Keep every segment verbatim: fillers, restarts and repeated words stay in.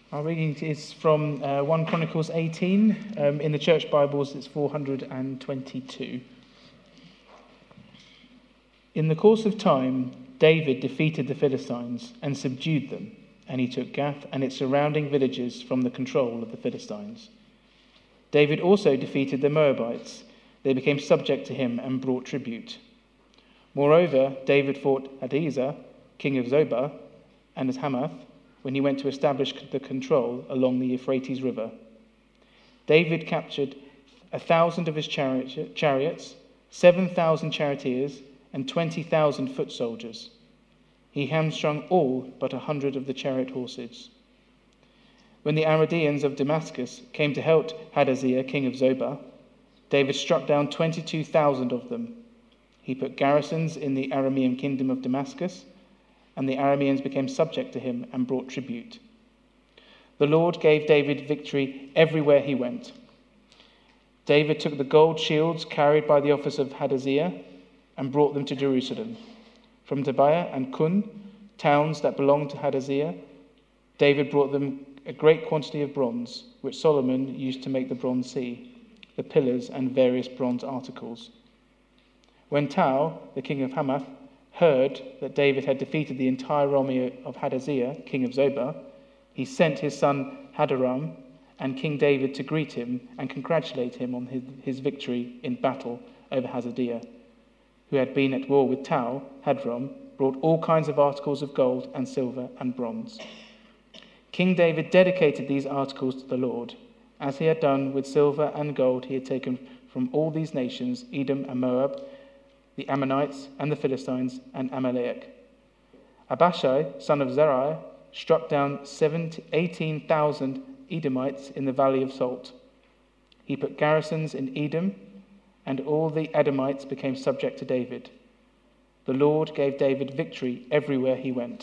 Our reading is from uh, First Chronicles eighteen. Um, in the church Bibles, it's four hundred twenty-two. In the course of time, David defeated the Philistines and subdued them, and he took Gath and its surrounding villages from the control of the Philistines. David also defeated the Moabites. They became subject to him and brought tribute. Moreover, David fought Hadaezer, king of Zobah, and Hamath, when he went to establish the control along the Euphrates River. David captured a thousand of his chari- chariots, seven thousand charioteers, and twenty thousand foot soldiers. He hamstrung all but a hundred of the chariot horses. When the Arameans of Damascus came to help Hadaezer, king of Zobah, David struck down twenty-two thousand of them. He put garrisons in the Aramean kingdom of Damascus, and the Arameans became subject to him and brought tribute. The Lord gave David victory everywhere he went. David took the gold shields carried by the office of Hadaezer and brought them to Jerusalem. From Tobiah and Kun, towns that belonged to Hadaezer, David brought them a great quantity of bronze, which Solomon used to make the bronze sea, the pillars and various bronze articles. When Tou, the king of Hamath, heard that David had defeated the entire army of Hadaezer, king of Zobah, he sent his son Hadaram and King David to greet him and congratulate him on his, his victory in battle over Hadaezer, who had been at war with Tou. Hadaram brought all kinds of articles of gold and silver and bronze. King David dedicated these articles to the Lord, as he had done with silver and gold he had taken from all these nations, Edom and Moab, the Ammonites and the Philistines and Amalek. Abishai, son of Zeruiah, struck down eighteen thousand Edomites in the Valley of Salt. He put garrisons in Edom, and all the Edomites became subject to David. The Lord gave David victory everywhere he went.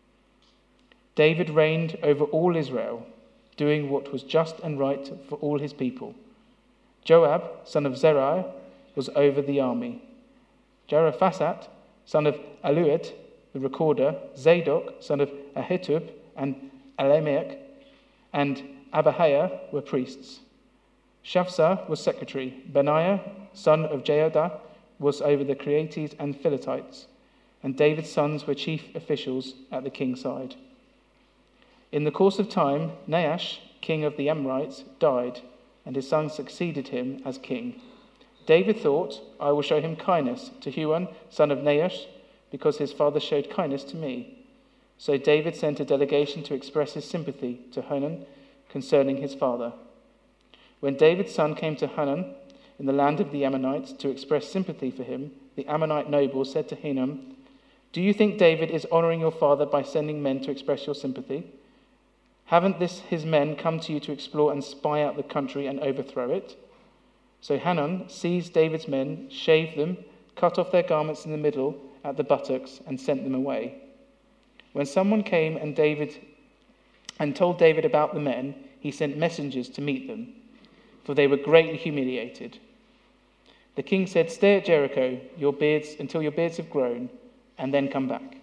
David reigned over all Israel, doing what was just and right for all his people. Joab, son of Zeruiah, was over the army. Jehoshaphat, son of Aluid, the recorder, Zadok, son of Ahitub, and Ahimelech, and Abihail were priests. Shapha was secretary. Benaiah, son of Jehoiada, was over the Creates and Philistines, and David's sons were chief officials at the king's side. In the course of time, Nahash, king of the Amorites, died, and his son succeeded him as king. David thought, I will show him kindness to Huan, son of Nahash, because his father showed kindness to me. So David sent a delegation to express his sympathy to Hanun concerning his father. When David's son came to Hanun in the land of the Ammonites to express sympathy for him, the Ammonite noble said to Hanun, Do you think David is honoring your father by sending men to express your sympathy? Haven't this his men come to you to explore and spy out the country and overthrow it? So Hanun seized David's men, shaved them, cut off their garments in the middle at the buttocks, and sent them away. When someone came and David and told David about the men, he sent messengers to meet them, for they were greatly humiliated. The king said, Stay at Jericho your beards until your beards have grown, and then come back.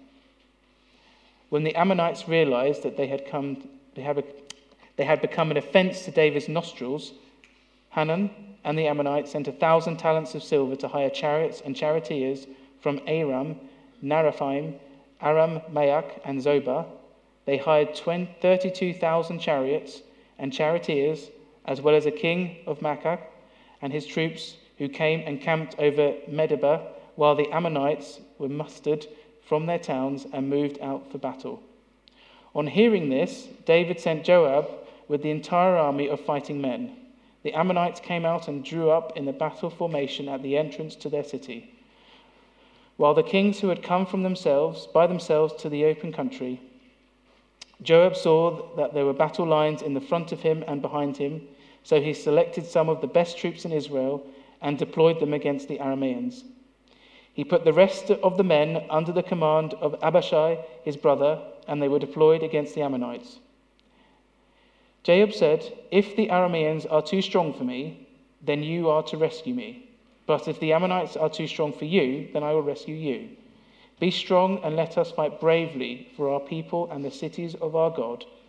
When the Ammonites realized that they had come, they had, they had become an offense to David's nostrils, Hanun and the Ammonites sent a thousand talents of silver to hire chariots and charioteers from Aram, Naraphaim, Aram, Maach, and Zobah. They hired thirty-two thousand chariots and charioteers, as well as a king of Maachah and his troops, who came and camped over Medeba, while the Ammonites were mustered from their towns and moved out for battle. On hearing this, David sent Joab with the entire army of fighting men. The Ammonites came out and drew up in the battle formation at the entrance to their city, while the kings who had come from themselves by themselves to the open country. Joab saw that there were battle lines in the front of him and behind him, so he selected some of the best troops in Israel and deployed them against the Arameans. He put the rest of the men under the command of Abishai, his brother, and they were deployed against the Ammonites. Joab said, If the Arameans are too strong for me, then you are to rescue me. But if the Ammonites are too strong for you, then I will rescue you. Be strong and let us fight bravely for our people and the cities of our God.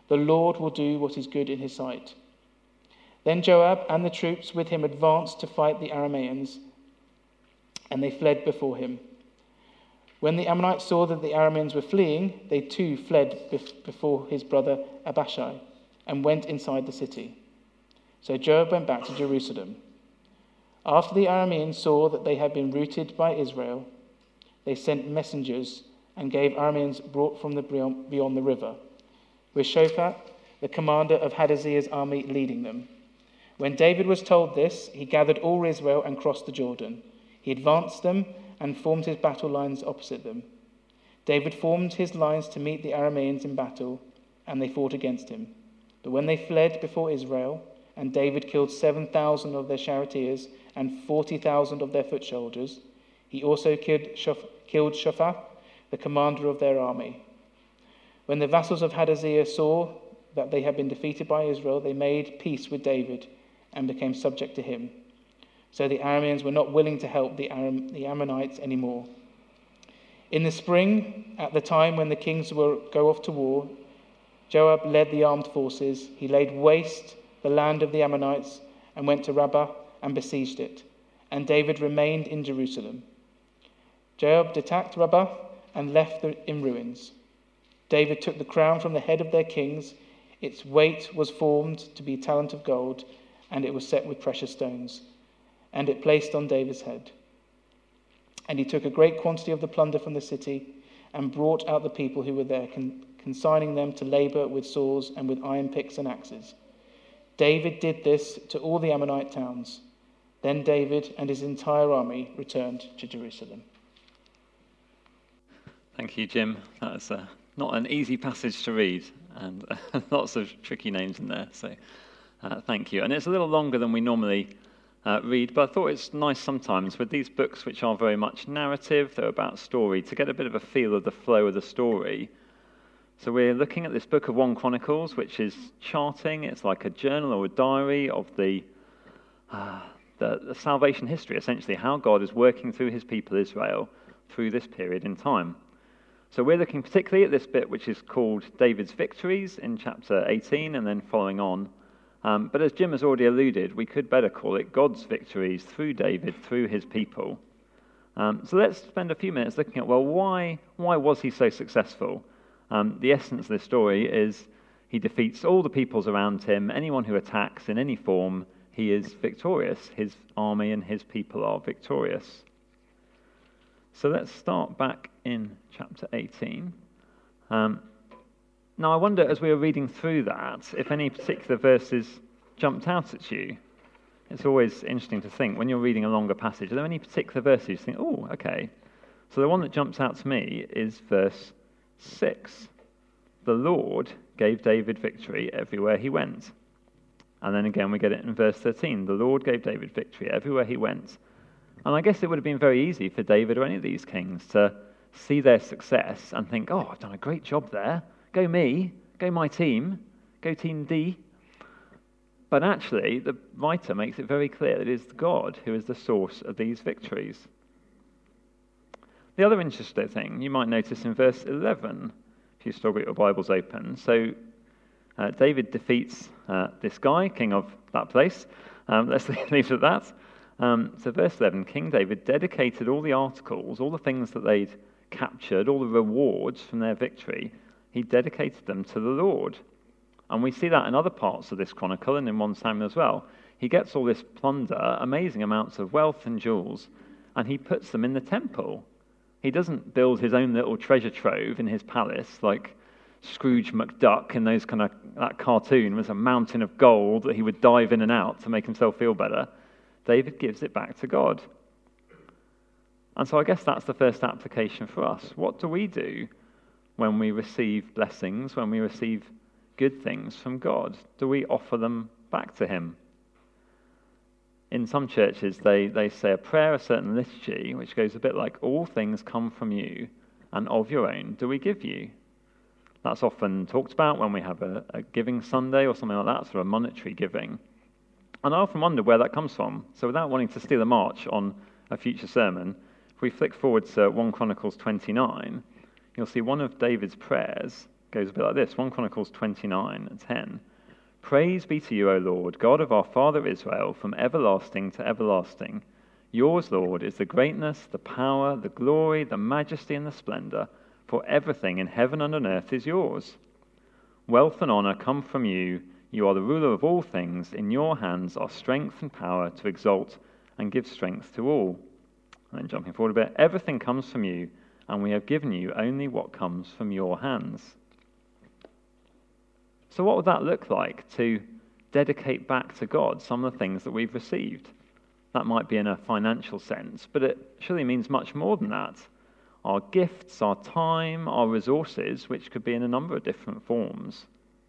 The Lord will do what is good in his sight." Then Joab and the troops with him advanced to fight the Arameans, and they fled before him. When the Ammonites saw that the Arameans were fleeing, they too fled before his brother Abishai and went inside the city. So Joab went back to Jerusalem. After the Arameans saw that they had been routed by Israel, they sent messengers and gave Arameans brought from the beyond the river, with Shaphat, the commander of Hadazer's army, leading them. When David was told this, he gathered all Israel and crossed the Jordan. He advanced them and formed his battle lines opposite them. David formed his lines to meet the Arameans in battle, and they fought against him. But when they fled before Israel, and David killed seven thousand of their charioteers and forty thousand of their foot soldiers, he also killed Shaphat, the commander of their army. When the vassals of Hadazer saw that they had been defeated by Israel, they made peace with David and became subject to him. So the Arameans were not willing to help the, Aram- the Ammonites anymore. In the spring, at the time when the kings will go off to war, Joab led the armed forces. He laid waste the land of the Ammonites and went to Rabbah and besieged it. And David remained in Jerusalem. Joab attacked Rabbah and left it in ruins. David took the crown from the head of their kings. Its weight was formed to be a talent of gold, and it was set with precious stones, and it placed on David's head. And he took a great quantity of the plunder from the city and brought out the people who were there, con- consigning them to labor with saws and with iron picks and axes. David did this to all the Ammonite towns. Then David and his entire army returned to Jerusalem. Thank you, Jim. That's uh, not an easy passage to read, and uh, lots of tricky names in there, so uh, thank you. And it's a little longer than we normally uh, read, but I thought it's nice sometimes with these books which are very much narrative, they're about story, to get a bit of a feel of the flow of the story. So we're looking at this book of First Chronicles, which is charting. It's like a journal or a diary of the, uh, the, the salvation history, essentially, how God is working through his people Israel through this period in time. So we're looking particularly at this bit which is called David's Victories in chapter eighteen and then following on. Um, but as Jim has already alluded, we could better call it God's victories through David, through his people. Um, so let's spend a few minutes looking at, well, why, why was he so successful? Um, the essence of this story is he defeats all the peoples around him. Anyone who attacks in any form, he is victorious. His army and his people are victorious. So let's start back in chapter eighteen. Um, now I wonder, as we were reading through that, if any particular verses jumped out at you. It's always interesting to think, when you're reading a longer passage, are there any particular verses you think, oh, okay. So the one that jumps out to me is verse six. The Lord gave David victory everywhere he went. And then again we get it in verse thirteen. The Lord gave David victory everywhere he went. And I guess it would have been very easy for David or any of these kings to see their success and think, oh, I've done a great job there. Go me, go my team, go team D. But actually, the writer makes it very clear that it is God who is the source of these victories. The other interesting thing you might notice in verse eleven, if you've still got your Bibles open. So uh, David defeats uh, this guy, king of that place. Um, let's leave it at that. Um, so verse eleven, King David dedicated all the articles, all the things that they'd captured, all the rewards from their victory, he dedicated them to the Lord. And we see that in other parts of this chronicle and in First Samuel as well. He gets all this plunder, amazing amounts of wealth and jewels, and he puts them in the temple. He doesn't build his own little treasure trove in his palace like Scrooge McDuck in those kind of that cartoon was a mountain of gold that he would dive in and out to make himself feel better. David gives it back to God. And so I guess that's the first application for us. What do we do when we receive blessings, when we receive good things from God? Do we offer them back to him? In some churches, they, they say a prayer, a certain liturgy, which goes a bit like, all things come from you, and of your own do we give you. That's often talked about when we have a, a giving Sunday or something like that, sort of monetary giving. And I often wonder where that comes from. So without wanting to steal a march on a future sermon, if we flick forward to First Chronicles twenty-nine, you'll see one of David's prayers goes a bit like this. First Chronicles twenty-nine and ten. Praise be to you, O Lord, God of our father Israel, from everlasting to everlasting. Yours, Lord, is the greatness, the power, the glory, the majesty, and the splendor, for everything in heaven and on earth is yours. Wealth and honor come from you. You are the ruler of all things. In your hands are strength and power to exalt and give strength to all. And then jumping forward a bit, everything comes from you, and we have given you only what comes from your hands. So what would that look like to dedicate back to God some of the things that we've received? That might be in a financial sense, but it surely means much more than that. Our gifts, our time, our resources, which could be in a number of different forms.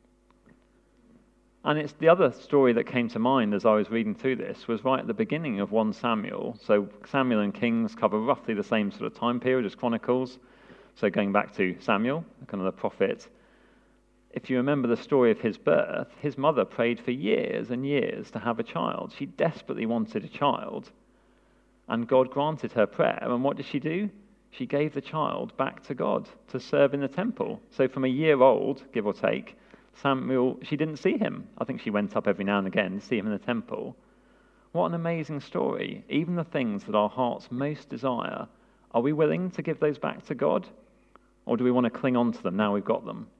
And it's the other story that came to mind as I was reading through this was right at the beginning of First Samuel. So Samuel and Kings cover roughly the same sort of time period as Chronicles. So going back to Samuel, kind of the prophet, if you remember the story of his birth, his mother prayed for years and years to have a child. She desperately wanted a child, and God granted her prayer. And what did she do? She gave the child back to God to serve in the temple. So from a year old, give or take, Samuel, she didn't see him. I think she went up every now and again to see him in the temple. What an amazing story. Even the things that our hearts most desire, are we willing to give those back to God? Or do we want to cling on to them now we've got them?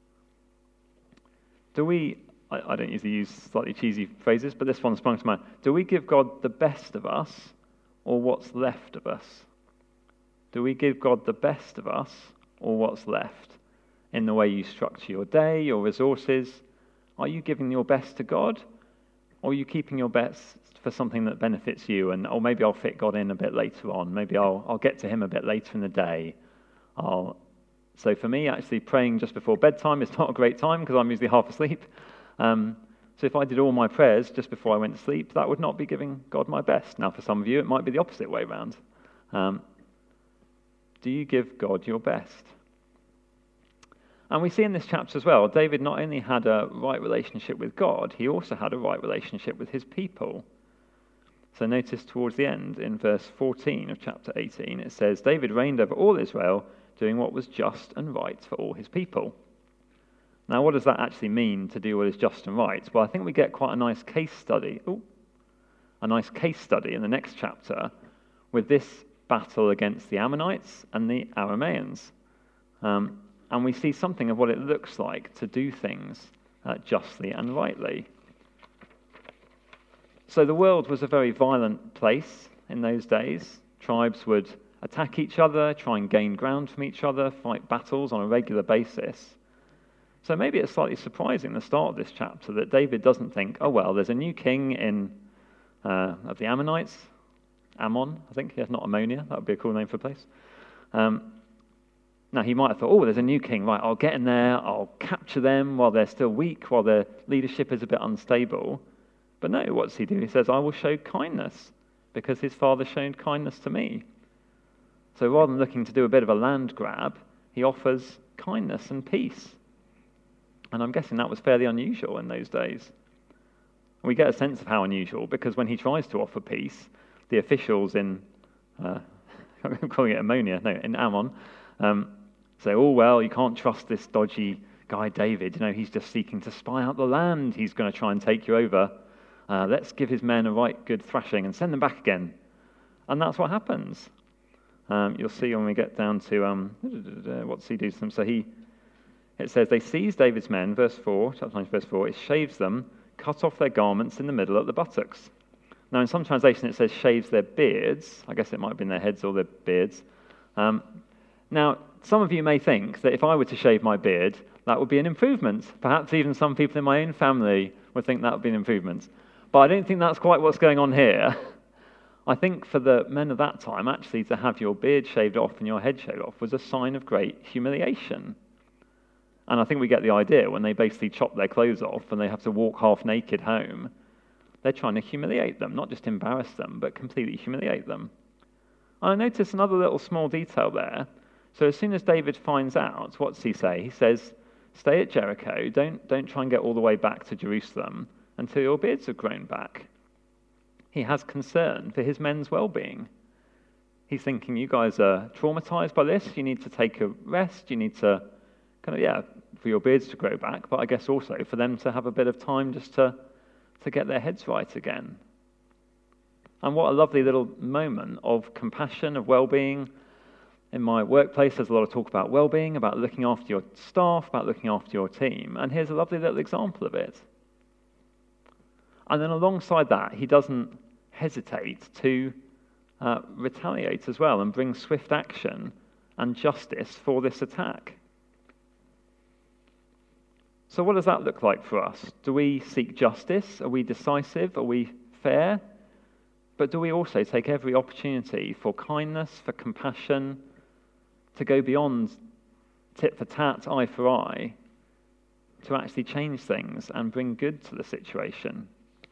Do we, I, I don't usually use slightly cheesy phrases, but this one sprung to mind. Do we give God the best of us or what's left of us? Do we give God the best of us or what's left? In the way you structure your day, your resources, are you giving your best to God? Or are you keeping your best for something that benefits you? And or maybe I'll fit God in a bit later on. Maybe I'll I'll get to him a bit later in the day. I'll So for me, actually, praying just before bedtime is not a great time because I'm usually half asleep. Um, so if I did all my prayers just before I went to sleep, that would not be giving God my best. Now, for some of you, it might be the opposite way around. Um, do you give God your best? And we see in this chapter as well, David not only had a right relationship with God, he also had a right relationship with his people. So notice towards the end, in verse fourteen of chapter eighteen, it says, David reigned over all Israel, doing what was just and right for all his people. Now, what does that actually mean to do what is just and right? Well, I think we get quite a nice case study, ooh, a nice case study in the next chapter with this battle against the Ammonites and the Arameans. Um, and we see something of what it looks like to do things uh, justly and rightly. So the world was a very violent place in those days. Tribes would attack each other, try and gain ground from each other, fight battles on a regular basis. So maybe it's slightly surprising at the start of this chapter that David doesn't think, oh well, there's a new king in uh, of the Ammonites, Ammon, I think, yeah, not Ammonia, that would be a cool name for a place. Um, now he might have thought, oh, there's a new king, right, I'll get in there, I'll capture them while they're still weak, while their leadership is a bit unstable. But no, what does he do? He says, I will show kindness because his father showed kindness to me. So rather than looking to do a bit of a land grab, he offers kindness and peace. And I'm guessing that was fairly unusual in those days. We get a sense of how unusual because when he tries to offer peace, the officials in, uh, I'm calling it Ammonia, no, in Ammon, um, say, oh, well, you can't trust this dodgy guy David. You know, he's just seeking to spy out the land. He's going to try and take you over. Uh, let's give his men a right good thrashing and send them back again. And that's what happens. Um, you'll see when we get down to, um, what's he do to them? So he, it says, they seized David's men, verse four, chapter nine, verse four, it shaves them, cut off their garments in the middle at the buttocks. Now, in some translations, it says shaves their beards. I guess it might have been their heads or their beards. Um, now, some of you may think that if I were to shave my beard, that would be an improvement. Perhaps even some people in my own family would think that would be an improvement. But I don't think that's quite what's going on here. I think for the men of that time, actually, to have your beard shaved off and your head shaved off was a sign of great humiliation. And I think we get the idea when they basically chop their clothes off and they have to walk half naked home. They're trying to humiliate them, not just embarrass them, but completely humiliate them. And I notice another little small detail there. So as soon as David finds out, what's he say? He says, stay at Jericho, don't, don't try and get all the way back to Jerusalem until your beards have grown back. He has concern for his men's well-being. He's thinking, you guys are traumatized by this, you need to take a rest, you need to kind of, yeah, for your beards to grow back, but I guess also for them to have a bit of time just to, to get their heads right again. And what a lovely little moment of compassion, of well-being. In my workplace, there's a lot of talk about well-being, about looking after your staff, about looking after your team. And here's a lovely little example of it. And then alongside that, he doesn't hesitate to uh, retaliate as well and bring swift action and justice for this attack. So what does that look like for us? Do we seek justice? Are we decisive? Are we fair? But do we also take every opportunity for kindness, for compassion, to go beyond tit for tat, eye for eye, to actually change things and bring good to the situation?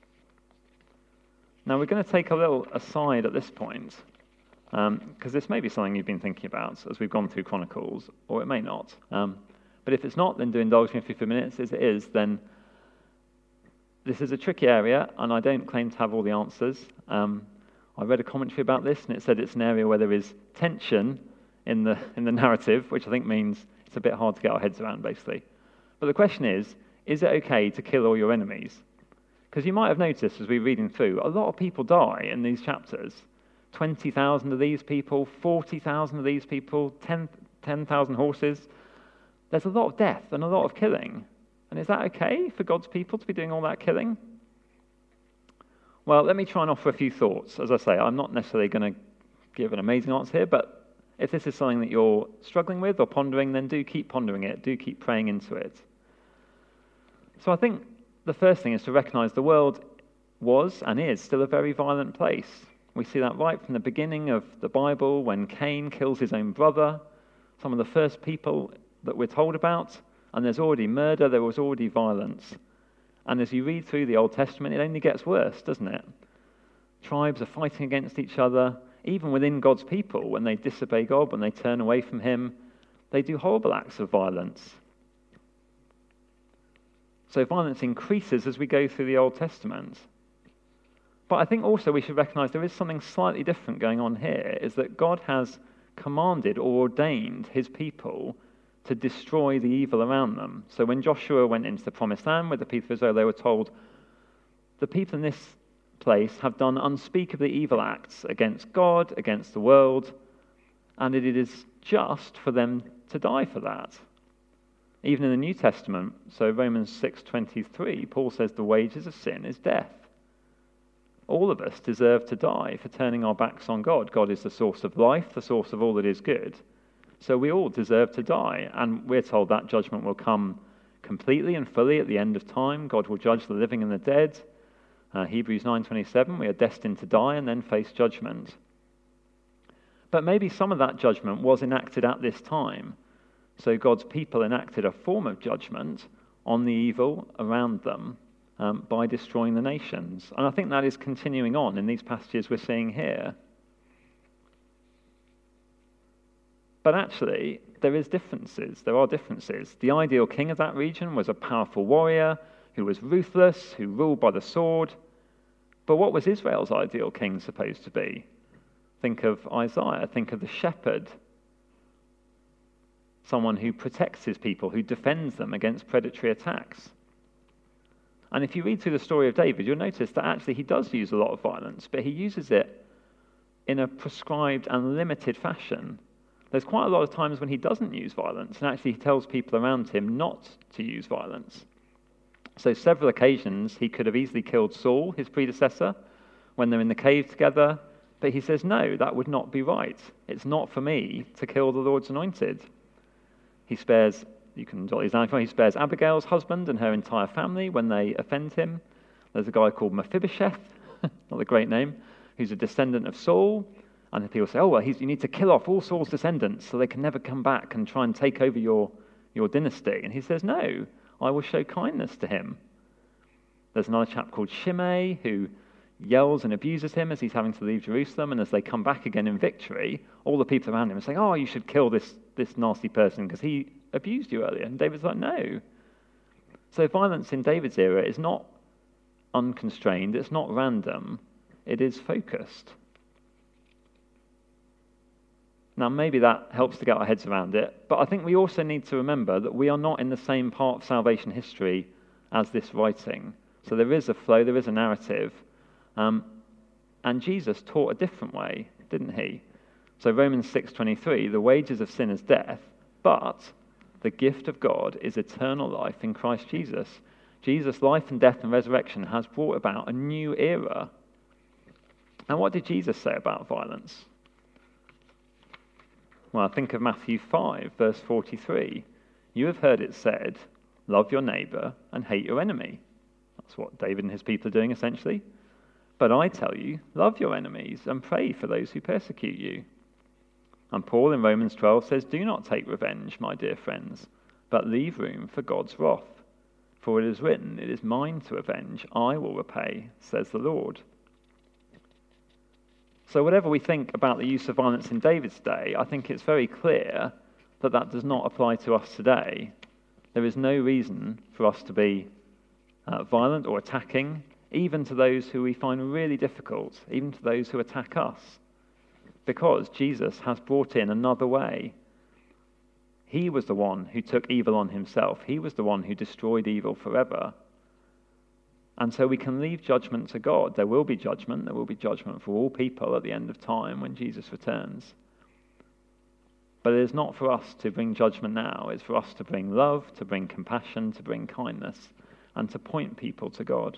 Now we're going to take a little aside at this point, because um, this may be something you've been thinking about as we've gone through Chronicles, or it may not. Um, but if it's not, then do indulge me for fifty minutes. As it is, then this is a tricky area, and I don't claim to have all the answers. Um, I read a commentary about this, and it said it's an area where there is tension in the in the narrative, which I think means it's a bit hard to get our heads around, basically. But the question is, is it okay to kill all your enemies? Because you might have noticed as we're reading through, a lot of people die in these chapters. twenty thousand of these people, forty thousand of these people, ten thousand horses. There's a lot of death and a lot of killing. And is that okay for God's people to be doing all that killing? Well, let me try and offer a few thoughts. As I say, I'm not necessarily going to give an amazing answer here, but if this is something that you're struggling with or pondering, then do keep pondering it. Do keep praying into it. So I think the first thing is to recognize the world was and is still a very violent place. We see that right from the beginning of the Bible when Cain kills his own brother, some of the first people that we're told about. And there's already murder, there was already violence. And as you read through the Old Testament, it only gets worse, doesn't it? Tribes are fighting against each other, even within God's people. When they disobey God, when they turn away from him, they do horrible acts of violence. So violence increases as we go through the Old Testament. But I think also we should recognize there is something slightly different going on here, is that God has commanded or ordained his people to destroy the evil around them. So when Joshua went into the Promised Land with the people of Israel, they were told, the people in this place have done unspeakably evil acts against God, against the world, and it is just for them to die for that. Even in the New Testament, so Romans six twenty-three, Paul says the wages of sin is death. All of us deserve to die for turning our backs on God. God is the source of life, the source of all that is good. So we all deserve to die, and we're told that judgment will come completely and fully at the end of time. God will judge the living and the dead. Uh, Hebrews nine twenty-seven, we are destined to die and then face judgment. But maybe some of that judgment was enacted at this time. So God's people enacted a form of judgment on the evil around them um, by destroying the nations. And I think that is continuing on in these passages we're seeing here. But actually, there is differences. There are differences. The ideal king of that region was a powerful warrior who was ruthless, who ruled by the sword. But what was Israel's ideal king supposed to be? Think of Isaiah. Think of the shepherd. Someone who protects his people, who defends them against predatory attacks. And if you read through the story of David, you'll notice that actually he does use a lot of violence, but he uses it in a prescribed and limited fashion. There's quite a lot of times when he doesn't use violence, and actually he tells people around him not to use violence. So several occasions he could have easily killed Saul, his predecessor, when they're in the cave together, but he says, no, that would not be right. It's not for me to kill the Lord's anointed. He spares, you can jot these down, he spares Abigail's husband and her entire family when they offend him. There's a guy called Mephibosheth, not a great name, who's a descendant of Saul. And people say, oh, well, he's, you need to kill off all Saul's descendants so they can never come back and try and take over your, your dynasty. And he says, no, I will show kindness to him. There's another chap called Shimei who yells and abuses him as he's having to leave Jerusalem. And as they come back again in victory, all the people around him are saying, oh, you should kill this, this nasty person because he abused you earlier. And David's like, no. So violence in David's era is not unconstrained. It's not random. It is focused. Now, maybe that helps to get our heads around it, but I think we also need to remember that we are not in the same part of salvation history as this writing. So there is a flow, there is a narrative, um, and Jesus taught a different way, didn't he? So Romans six twenty-three, the wages of sin is death, but the gift of God is eternal life in Christ Jesus. Jesus' life and death and resurrection has brought about a new era. And what did Jesus say about violence? Well, think of Matthew five, verse forty-three. You have heard it said, love your neighbour and hate your enemy. That's what David and his people are doing, essentially. But I tell you, love your enemies and pray for those who persecute you. And Paul in Romans twelve says, do not take revenge, my dear friends, but leave room for God's wrath. For it is written, it is mine to avenge, I will repay, says the Lord. So whatever we think about the use of violence in David's day, I think it's very clear that that does not apply to us today. There is no reason for us to be uh, violent or attacking, even to those who we find really difficult, even to those who attack us, because Jesus has brought in another way. He was the one who took evil on himself. He was the one who destroyed evil forever. And so we can leave judgment to God. There will be judgment. There will be judgment for all people at the end of time when Jesus returns. But it is not for us to bring judgment now. It's for us to bring love, to bring compassion, to bring kindness, and to point people to God.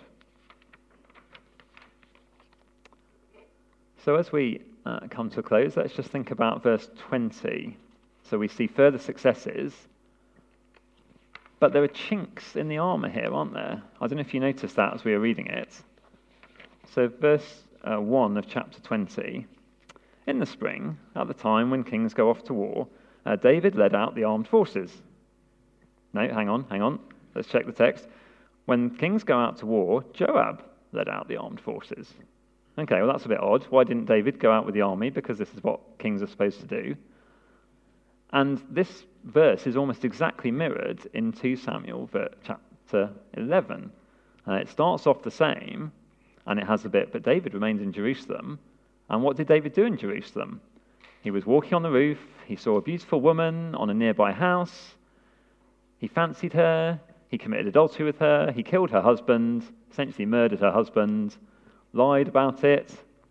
So as we uh, come to a close, let's just think about verse twenty. So we see further successes. But there are chinks in the armour here, aren't there? I don't know if you noticed that as we were reading it. So verse uh, one of chapter twenty. In the spring, at the time when kings go off to war, uh, David led out the armed forces. No, hang on, hang on. Let's check the text. When kings go out to war, Joab led out the armed forces. Okay, well that's a bit odd. Why didn't David go out with the army? Because this is what kings are supposed to do. And this verse is almost exactly mirrored in Second Samuel chapter eleven. Uh, it starts off the same, and it has a bit, but David remained in Jerusalem. And what did David do in Jerusalem? He was walking on the roof. He saw a beautiful woman on a nearby house. He fancied her. He committed adultery with her. He killed her husband, essentially murdered her husband, lied about it.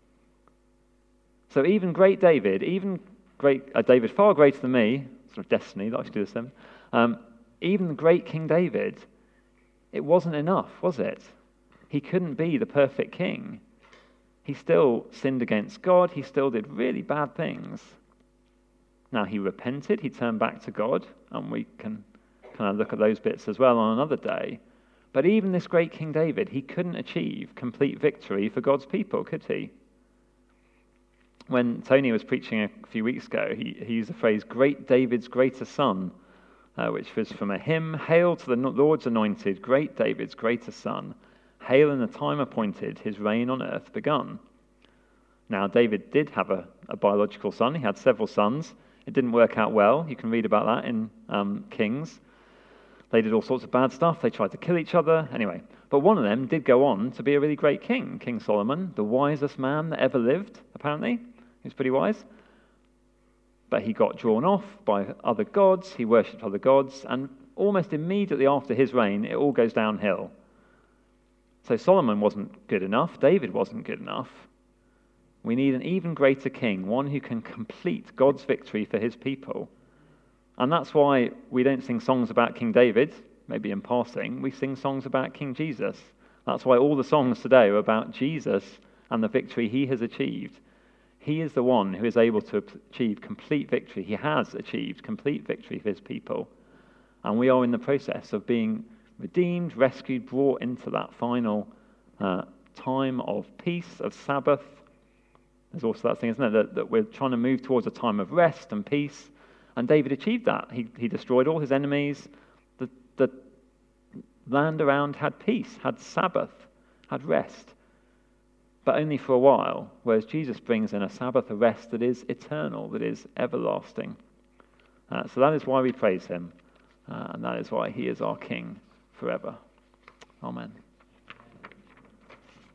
So even great David, even great uh, David far greater than me, sort of destiny that I should do the same, um, even the great King David, it wasn't enough, was it? He couldn't be the perfect king. He still sinned against God. He still did really bad things. Now, he repented. He turned back to God, and we can kind of look at those bits as well on another day. But even this great King David, he couldn't achieve complete victory for God's people, could he? When Tony was preaching a few weeks ago, he, he used the phrase, great David's greater son, uh, which was from a hymn, hail to the Lord's anointed, great David's greater son. Hail in the time appointed, his reign on earth begun. Now, David did have a, a biological son. He had several sons. It didn't work out well. You can read about that in um, Kings. They did all sorts of bad stuff. They tried to kill each other. Anyway, but one of them did go on to be a really great king, King Solomon, the wisest man that ever lived, apparently. He was pretty wise. But he got drawn off by other gods. He worshipped other gods. And almost immediately after his reign, it all goes downhill. So Solomon wasn't good enough. David wasn't good enough. We need an even greater king, one who can complete God's victory for his people. And that's why we don't sing songs about King David, maybe in passing. We sing songs about King Jesus. That's why all the songs today are about Jesus and the victory he has achieved. He is the one who is able to achieve complete victory. He has achieved complete victory for his people. And we are in the process of being redeemed, rescued, brought into that final uh, time of peace, of Sabbath. There's also that thing, isn't there, that, that we're trying to move towards a time of rest and peace. And David achieved that. He, he destroyed all his enemies. The, the land around had peace, had Sabbath, had rest. But only for a while, whereas Jesus brings in a Sabbath of rest that is eternal, that is everlasting. Uh, so that is why we praise him, uh, and that is why he is our King forever. Amen.